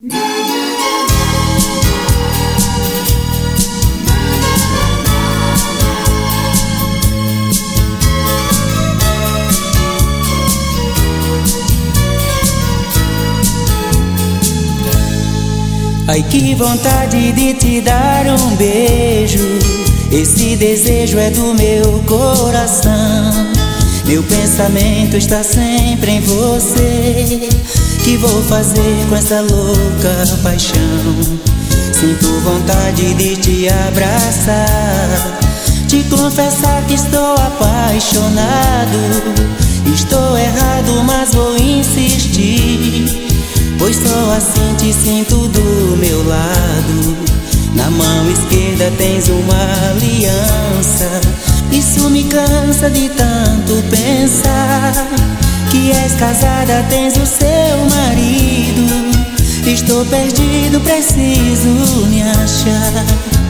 Ai, que vontade de te dar um beijo. Esse desejo é do meu coração. Meu pensamento está sempre em você. Que vou fazer com essa louca paixão? Sinto vontade de te abraçar, te confessar que estou apaixonado. Estou errado, mas vou insistir, pois só assim te sinto do meu lado. Na mão esquerda tens uma aliança. Isso me cansa de tanto pensar que és casada, tens o seu marido. Estou perdido, preciso me achar.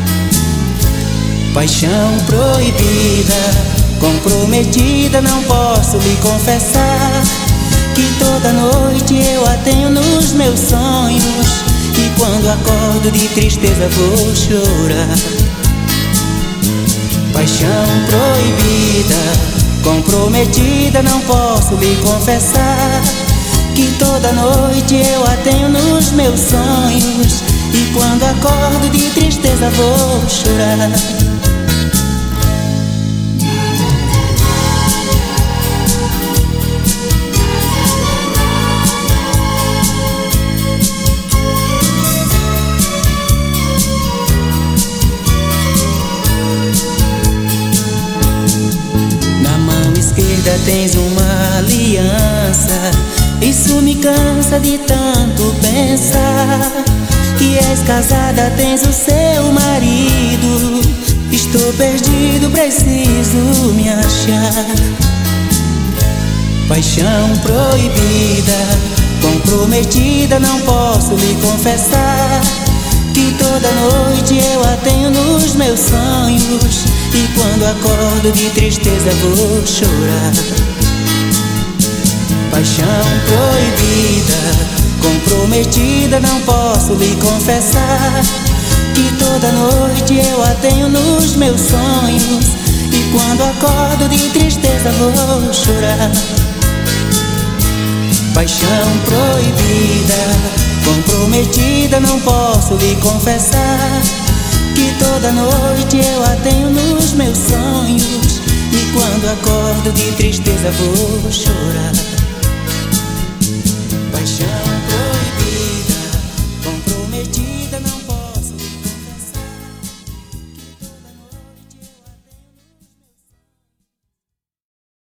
Paixão proibida, comprometida, não posso lhe confessar que toda noite eu a tenho nos meus sonhos. E quando acordo de tristeza vou chorar. Paixão proibida, comprometida, não posso lhe confessar que toda noite eu a tenho nos meus sonhos. E quando acordo de tristeza vou chorar. Tens uma aliança. Isso me cansa de tanto pensar que és casada, tens o seu marido. Estou perdido, preciso me achar. Paixão proibida, comprometida, não posso lhe confessar que toda noite eu a tenho nos meus sonhos. E quando acordo de tristeza vou chorar. Paixão proibida, comprometida, não posso lhe confessar que toda noite eu a tenho nos meus sonhos. E quando acordo de tristeza vou chorar. Paixão proibida, comprometida, não posso lhe confessar que toda noite eu a tenho nos meus sonhos. E quando acordo de tristeza vou chorar. Paixão proibida.